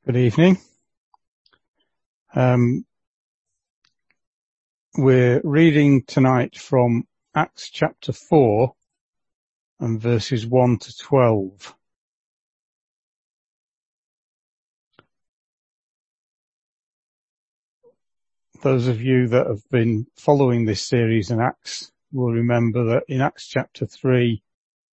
Good evening. We're reading tonight from Acts chapter 4 and verses 1 to 12. Those of you that have been following this series in Acts will remember that in Acts chapter 3,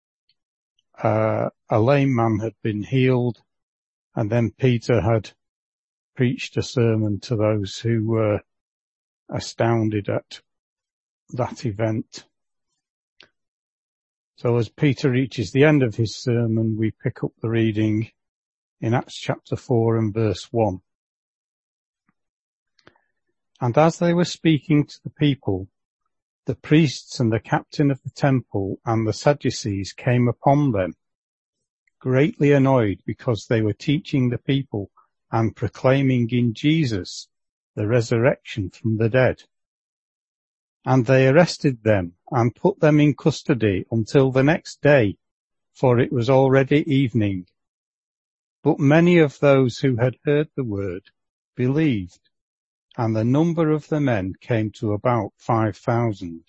a lame man had been healed, and then Peter had preached a sermon to those who were astounded at that event. So as Peter reaches the end of his sermon, we pick up the reading in Acts chapter 4 and verse 1. And as they were speaking to the people, the priests and the captain of the temple and the Sadducees came upon them, greatly annoyed because they were teaching the people and proclaiming in Jesus the resurrection from the dead. And they arrested them and put them in custody until the next day, for it was already evening. But many of those who had heard the word believed, and the number of the men came to about 5,000.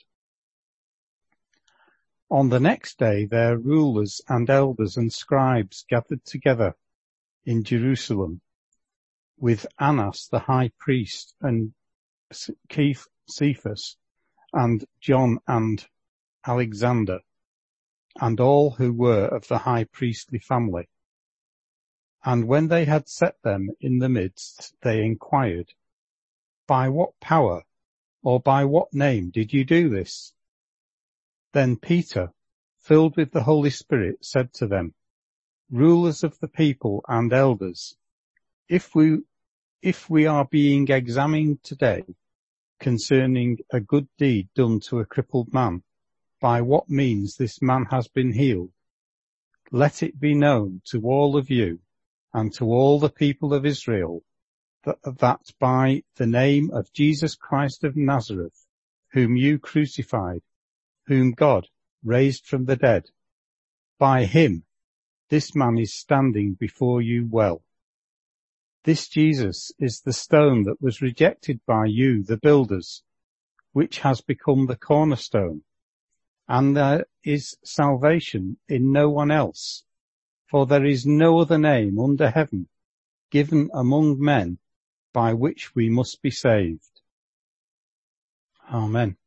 On the next day their rulers and elders and scribes gathered together in Jerusalem with Annas the high priest and Cephas and John and Alexander and all who were of the high priestly family. And when they had set them in the midst, they inquired, "By what power or by what name did you do this?" Then Peter, filled with the Holy Spirit, said to them, "Rulers of the people and elders, if we are being examined today concerning a good deed done to a crippled man, by what means this man has been healed, let it be known to all of you and to all the people of Israel that by the name of Jesus Christ of Nazareth, whom you crucified, whom God raised from the dead, by him this man is standing before you well. This Jesus is the stone that was rejected by you, the builders, which has become the cornerstone. And there is salvation in no one else, for there is no other name under heaven given among men by which we must be saved." Amen.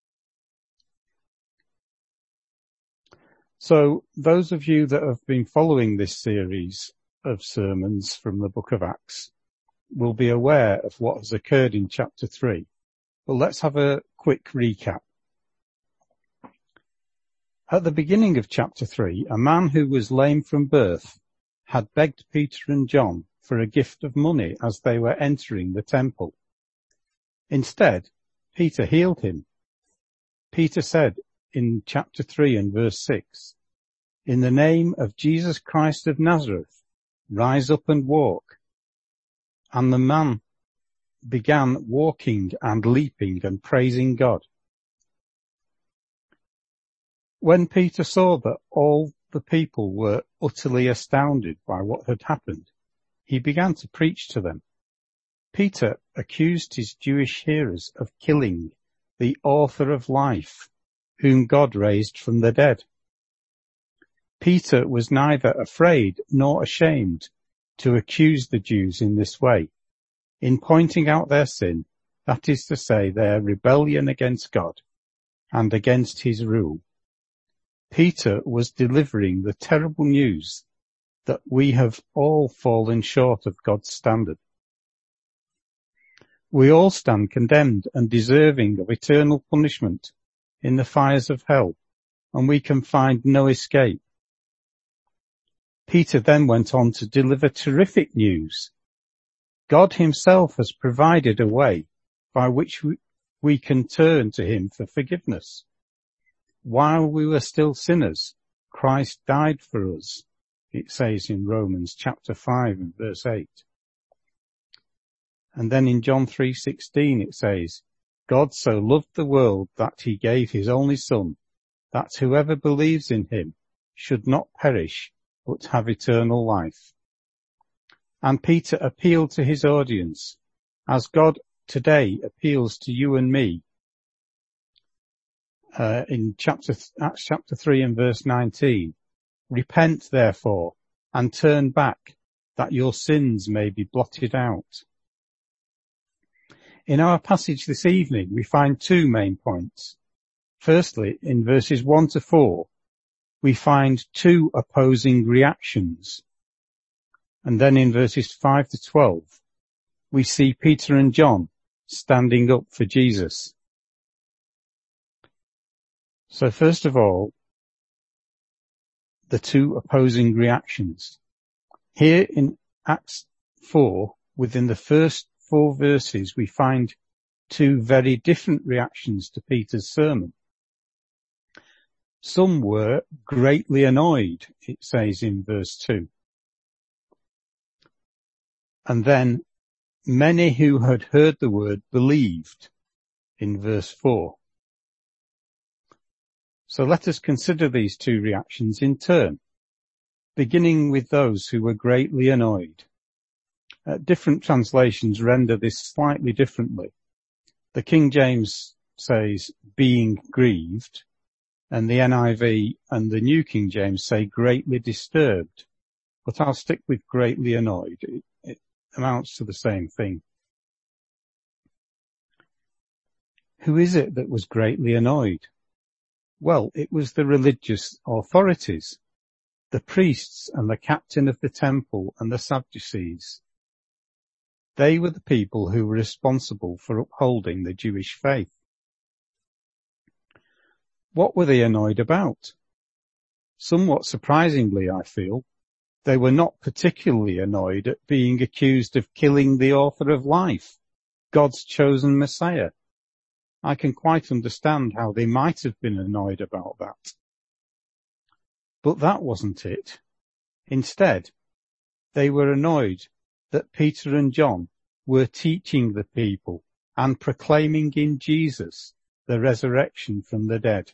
So those of you that have been following this series of sermons from the book of Acts will be aware of what has occurred in chapter 3. But let's have a quick recap. At the beginning of chapter 3, a man who was lame from birth had begged Peter and John for a gift of money as they were entering the temple. Instead, Peter healed him. Peter said in chapter 3 and verse 6, "In the name of Jesus Christ of Nazareth, rise up and walk." And the man began walking and leaping and praising God. When Peter saw that all the people were utterly astounded by what had happened, he began to preach to them. Peter accused his Jewish hearers of killing the author of life, whom God raised from the dead. Peter was neither afraid nor ashamed to accuse the Jews in this way, in pointing out their sin, that is to say, their rebellion against God and against his rule. Peter was delivering the terrible news that we have all fallen short of God's standard. We all stand condemned and deserving of eternal punishment in the fires of hell, and we can find no escape. Peter then went on to deliver terrific news. God himself has provided a way by which we can turn to him for forgiveness. While we were still sinners, Christ died for us, it says in Romans chapter 5 and verse 8. And then in John 3:16 it says, "God so loved the world that he gave his only Son, that whoever believes in him should not perish, but have eternal life." And Peter appealed to his audience, as God today appeals to you and me. In Acts chapter 3 and verse 19, repent therefore and turn back, that your sins may be blotted out. In our passage this evening, we find two main points. Firstly, in verses 1 to 4, we find two opposing reactions. And then in verses 5 to 12, we see Peter and John standing up for Jesus. So first of all, the two opposing reactions. Here in Acts 4, within the first 4 verses, we find two very different reactions to Peter's sermon. Some were greatly annoyed, it says in verse 2. And then many who had heard the word believed in verse 4. So let us consider these two reactions in turn, beginning with those who were greatly annoyed. Different translations render this slightly differently. The King James says being grieved, and the NIV and the New King James say greatly disturbed. But I'll stick with greatly annoyed. It amounts to the same thing. Who is it that was greatly annoyed? Well, it was the religious authorities, the priests and the captain of the temple and the Sadducees. They were the people who were responsible for upholding the Jewish faith. What were they annoyed about? Somewhat surprisingly, I feel, they were not particularly annoyed at being accused of killing the author of life, God's chosen Messiah. I can quite understand how they might have been annoyed about that. But that wasn't it. Instead, they were annoyed that Peter and John were teaching the people and proclaiming in Jesus the resurrection from the dead.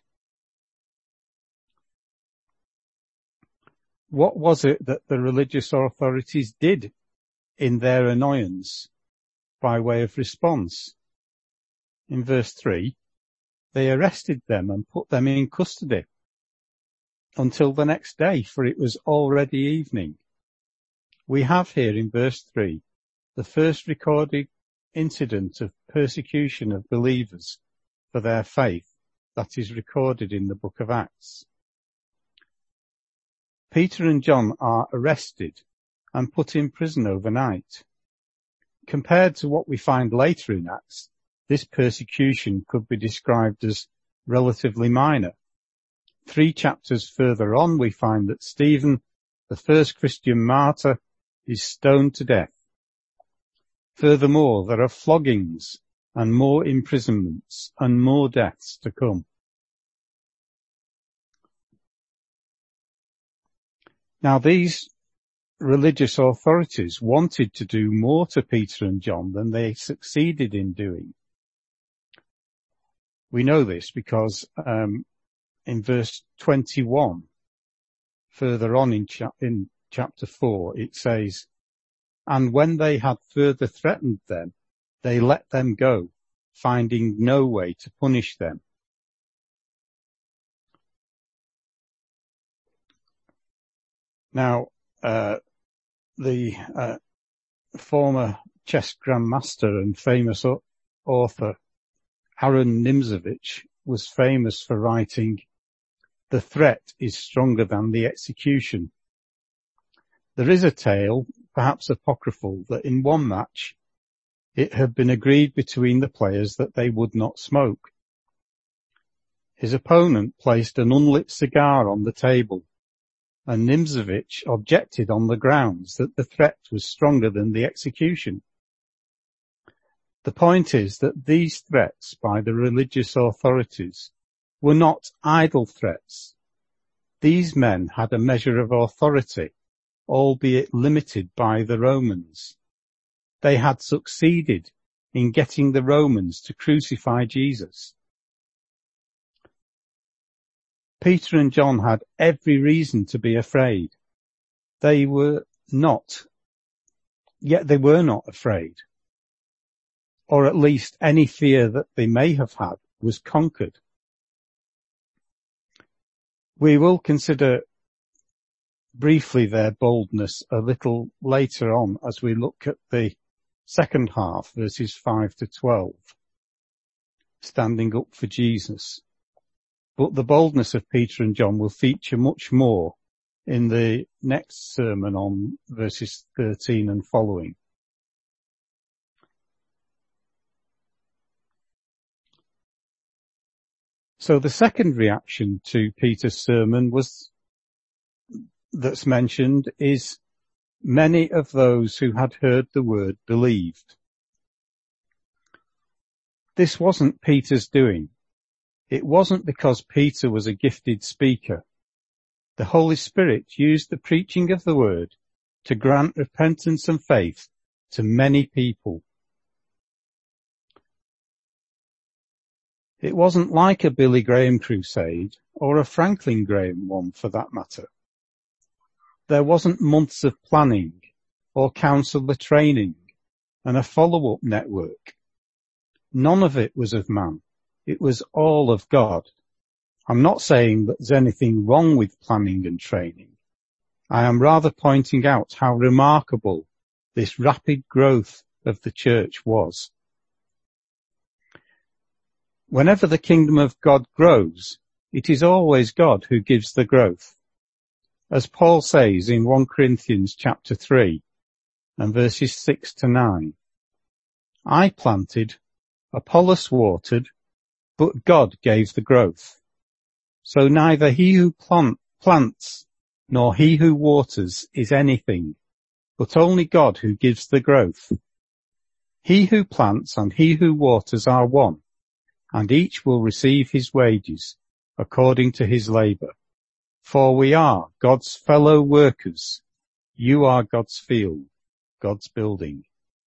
What was it that the religious authorities did in their annoyance by way of response? In verse 3, they arrested them and put them in custody until the next day, for it was already evening. We have here in verse 3 the first recorded incident of persecution of believers for their faith that is recorded in the book of Acts. Peter and John are arrested and put in prison overnight. Compared to what we find later in Acts, this persecution could be described as relatively minor. 3 chapters further on, we find that Stephen, the first Christian martyr, is stoned to death. Furthermore, there are floggings and more imprisonments and more deaths to come. Now, these religious authorities wanted to do more to Peter and John than they succeeded in doing. We know this because in verse 21, further on in chapter 4, it says, "And when they had further threatened them, they let them go, finding no way to punish them." Now, the former chess grandmaster and famous author Aaron Nimzovich was famous for writing, "The threat is stronger than the execution." There is a tale, perhaps apocryphal, that in one match it had been agreed between the players that they would not smoke. His opponent placed an unlit cigar on the table, and Nimzovich objected on the grounds that the threat was stronger than the execution. The point is that these threats by the religious authorities were not idle threats. These men had a measure of authority, albeit limited by the Romans. They had succeeded in getting the Romans to crucify Jesus. Peter and John had every reason to be afraid. They were not Yet they were not afraid, or at least any fear that they may have had was conquered. We will consider briefly their boldness a little later on as we look at the second half, verses 5 to 12, standing up for Jesus. But the boldness of Peter and John will feature much more in the next sermon on verses 13 and following. So the second reaction to Peter's sermon that's mentioned is many of those who had heard the word believed. This wasn't Peter's doing. It wasn't because Peter was a gifted speaker. The Holy Spirit used the preaching of the word to grant repentance and faith to many people. It wasn't like a Billy Graham crusade, or a Franklin Graham one for that matter. There wasn't months of planning, or counsellor training, and a follow-up network. None of it was of man. It was all of God. I'm not saying that there's anything wrong with planning and training. I am rather pointing out how remarkable this rapid growth of the church was. Whenever the kingdom of God grows, it is always God who gives the growth. As Paul says in 1 Corinthians chapter 3 and verses 6 to 9, I planted, Apollos watered, but God gave the growth. So neither he who plants nor he who waters is anything, but only God who gives the growth. He who plants and he who waters are one, and each will receive his wages according to his labour. For we are God's fellow workers. You are God's field, God's building.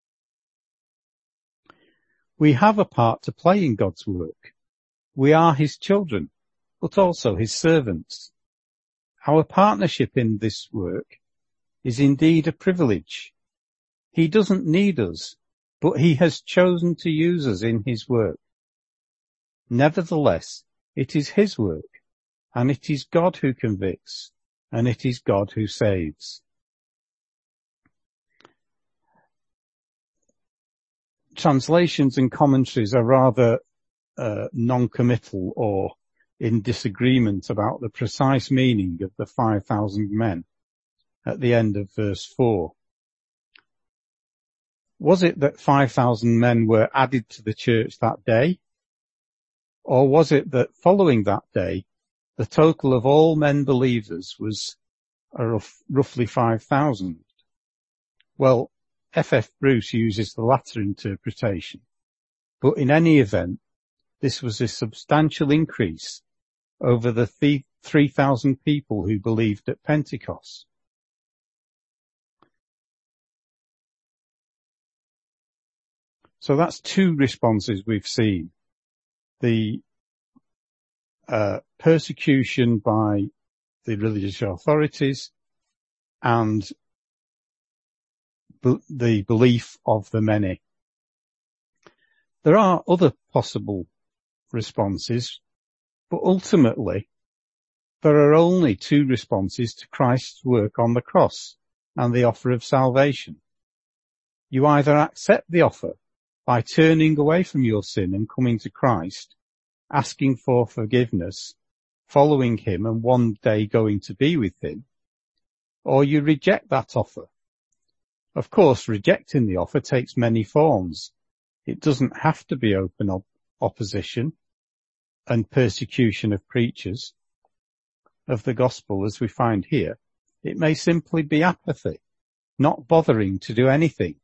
We have a part to play in God's work. We are his children, but also his servants. Our partnership in this work is indeed a privilege. He doesn't need us, but he has chosen to use us in his work. Nevertheless, it is his work, and it is God who convicts, and it is God who saves. Translations and commentaries are rather non-committal or in disagreement about the precise meaning of the 5,000 men at the end of verse 4. Was it that 5,000 men were added to the church that day? Or was it that following that day, the total of all men believers was roughly 5,000? Well, F.F. Bruce uses the latter interpretation, but in any event, this was a substantial increase over the 3,000 people who believed at Pentecost. So that's two responses we've seen. The persecution by the religious authorities and the belief of the many. There are other possible responses, but ultimately there are only two responses to Christ's work on the cross and the offer of salvation. You either accept the offer by turning away from your sin and coming to Christ, asking for forgiveness, following him and one day going to be with him, or you reject that offer. Of course, rejecting the offer takes many forms. It doesn't have to be open opposition and persecution of preachers of the gospel as we find here. It may simply be apathy, not bothering to do anything.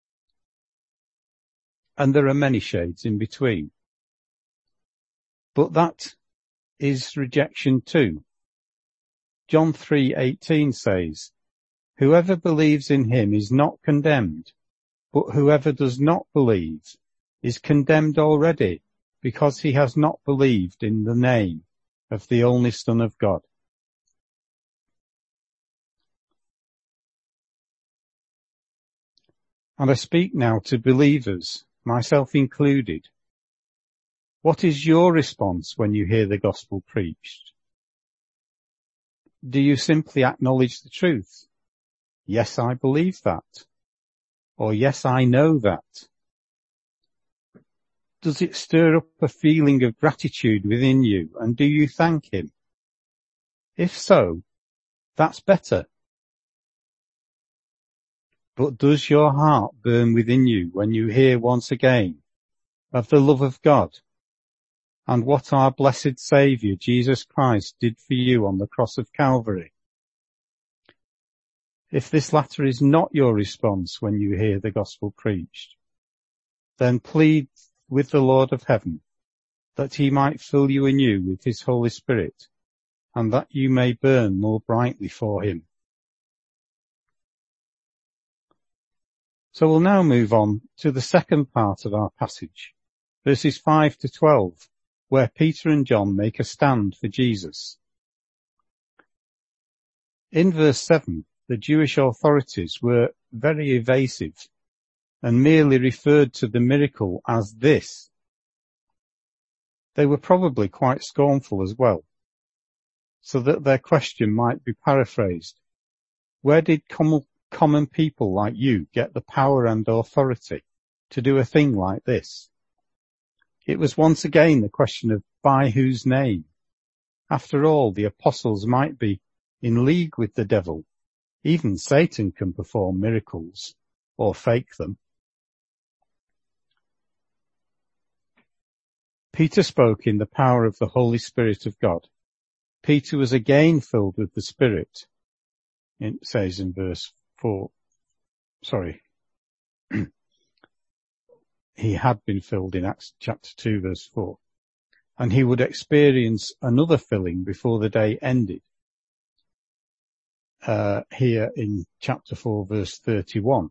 And there are many shades in between. But that is rejection too. John 3:18 says, whoever believes in him is not condemned, but whoever does not believe is condemned already, because he has not believed in the name of the only Son of God. And I speak now to believers, myself included. What is your response when you hear the gospel preached? Do you simply acknowledge the truth? Yes, I believe that. Or yes, I know that. Does it stir up a feeling of gratitude within you, and do you thank him? If so, that's better. But does your heart burn within you when you hear once again of the love of God and what our blessed Saviour Jesus Christ did for you on the cross of Calvary? If this latter is not your response when you hear the gospel preached, then plead with the Lord of heaven that he might fill you anew with his Holy Spirit and that you may burn more brightly for him. So we'll now move on to the second part of our passage, verses 5 to 12, where Peter and John make a stand for Jesus. In verse 7, the Jewish authorities were very evasive and merely referred to the miracle as this. They were probably quite scornful as well, so that their question might be paraphrased. Where did common people like you get the power and authority to do a thing like this? It was once again the question of by whose name. After all, the apostles might be in league with the devil. Even Satan can perform miracles or fake them. Peter spoke in the power of the Holy Spirit of God. Peter was again filled with the Spirit. It says in verse 4, he had been filled in Acts chapter 2 verse 4. And he would experience another filling before the day ended. Here in chapter 4 verse 31.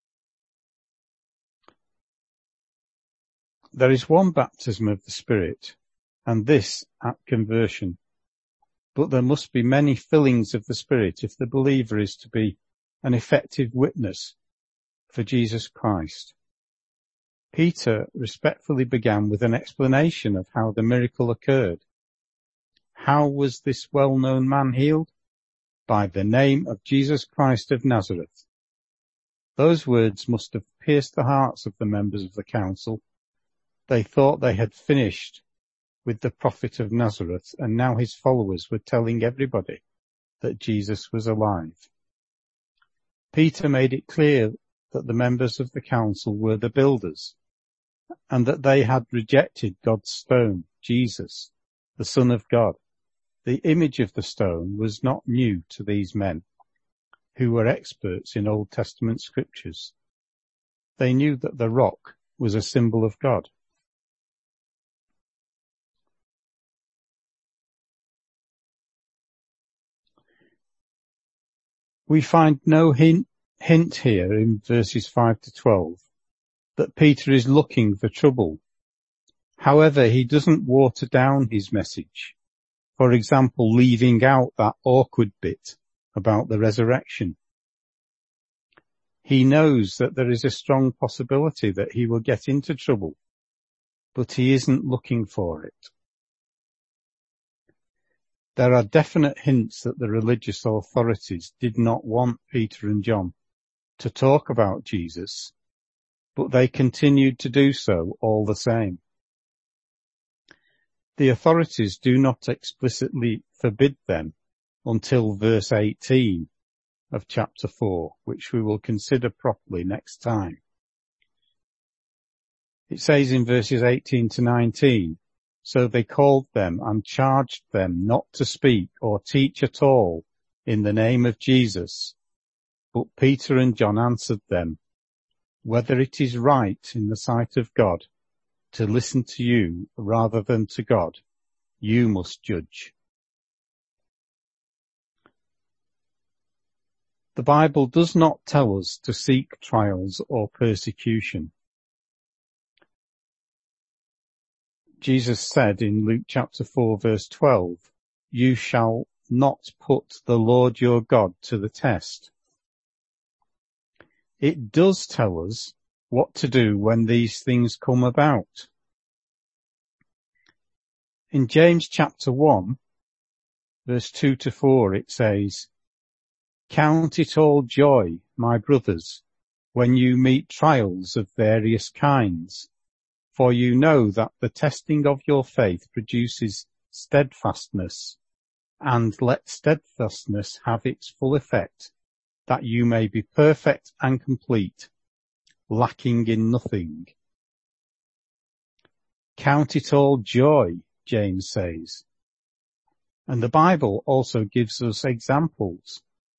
There is one baptism of the Spirit, and this at conversion. But there must be many fillings of the Spirit if the believer is to be an effective witness for Jesus Christ. Peter respectfully began with an explanation of how the miracle occurred. How was this well-known man healed? By the name of Jesus Christ of Nazareth. Those words must have pierced the hearts of the members of the council. They thought they had finished with the prophet of Nazareth, and now his followers were telling everybody that Jesus was alive. Peter made it clear that the members of the council were the builders, and that they had rejected God's stone, Jesus, the Son of God. The image of the stone was not new to these men, who were experts in Old Testament scriptures. They knew that the rock was a symbol of God. We find no hint here in verses 5 to 12 that Peter is looking for trouble. However, he doesn't water down his message. For example, leaving out that awkward bit about the resurrection. He knows that there is a strong possibility that he will get into trouble, but he isn't looking for it. There are definite hints that the religious authorities did not want Peter and John to talk about Jesus, but they continued to do so all the same. The authorities do not explicitly forbid them until verse 18 of chapter 4, which we will consider properly next time. It says in verses 18 to 19, so they called them and charged them not to speak or teach at all in the name of Jesus. But Peter and John answered them, whether it is right in the sight of God to listen to you rather than to God, you must judge. The Bible does not tell us to seek trials or persecution. Jesus said in Luke chapter 4 verse 12, you shall not put the Lord your God to the test. it does tell us what to do when these things come about. In James chapter 1, verse 2 to 4, it says, "Count it all joy, my brothers, when you meet trials of various kinds, for you know that the testing of your faith produces steadfastness, and let steadfastness have its full effect, that you may be perfect and complete, lacking in nothing." Count it all joy, James says. And the Bible also gives us examples.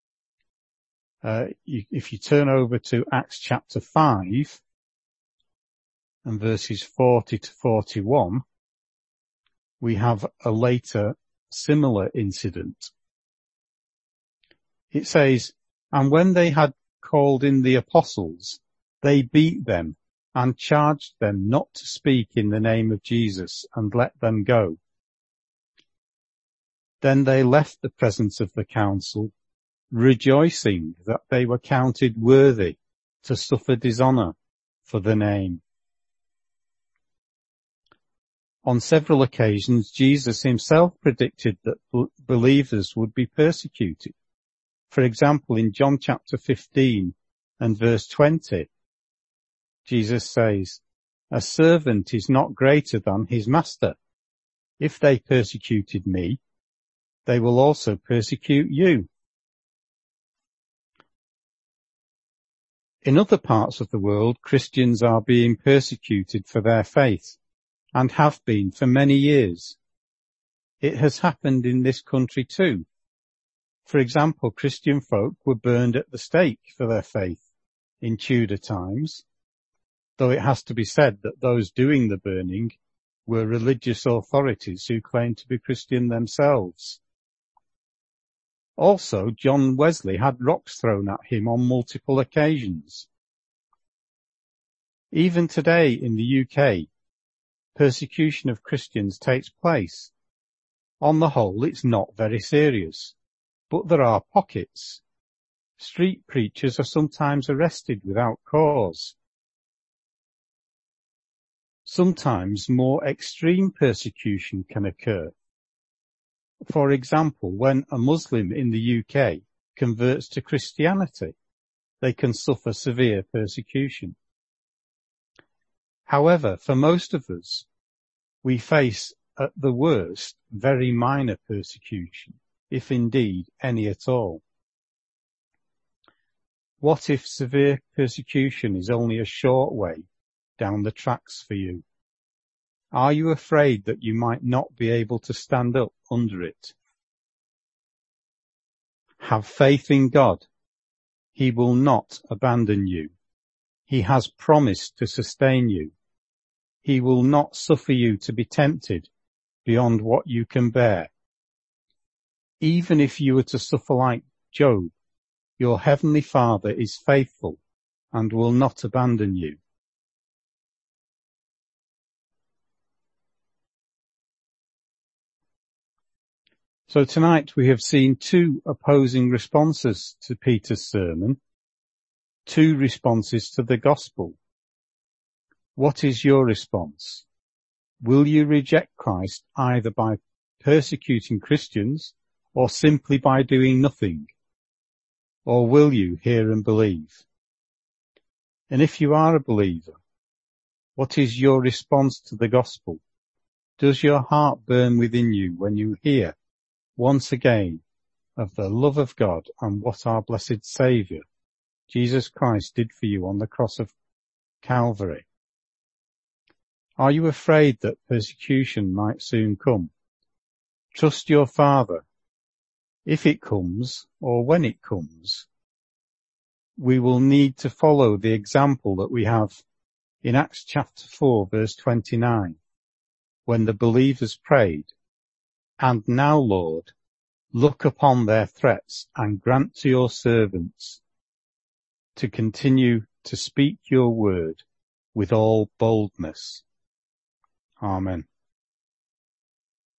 If you turn over to Acts chapter 5 and verses 40 to 41, we have a later similar incident. It says, "And when they had called in the apostles, they beat them and charged them not to speak in the name of Jesus, and let them go. Then they left the presence of the council, rejoicing that they were counted worthy to suffer dishonour for the name." On several occasions, Jesus himself predicted that believers would be persecuted. For example, in John chapter 15 and verse 20, Jesus says, "A servant is not greater than his master. If they persecuted me, they will also persecute you." In other parts of the world, Christians are being persecuted for their faith, and have been for many years. It has happened in this country too. For example, Christian folk were burned at the stake for their faith in Tudor times, though it has to be said that those doing the burning were religious authorities who claimed to be Christian themselves. Also, John Wesley had rocks thrown at him on multiple occasions. Even today in the UK, persecution of Christians takes place. On the whole, it's not very serious, but there are pockets. Street preachers are sometimes arrested without cause. Sometimes more extreme persecution can occur. For example, when a Muslim in the UK converts to Christianity, they can suffer severe persecution. However, for most of us, we face, at the worst, very minor persecution, if indeed any at all. What if severe persecution is only a short way down the tracks for you? Are you afraid that you might not be able to stand up under it? Have faith in God. He will not abandon you. He has promised to sustain you. He will not suffer you to be tempted beyond what you can bear. Even if you were to suffer like Job, your heavenly Father is faithful and will not abandon you. So tonight we have seen two opposing responses to Peter's sermon, two responses to the gospel. What is your response? Will you reject Christ either by persecuting Christians or simply by doing nothing? Or will you hear and believe? And if you are a believer, what is your response to the gospel? Does your heart burn within you when you hear once again of the love of God and what our blessed Saviour, Jesus Christ, did for you on the cross of Calvary? Are you afraid that persecution might soon come? Trust your Father. If it comes, or when it comes, we will need to follow the example that we have in Acts chapter 4, verse 29, when the believers prayed, "And now, Lord, look upon their threats and grant to your servants to continue to speak your word with all boldness." Amen.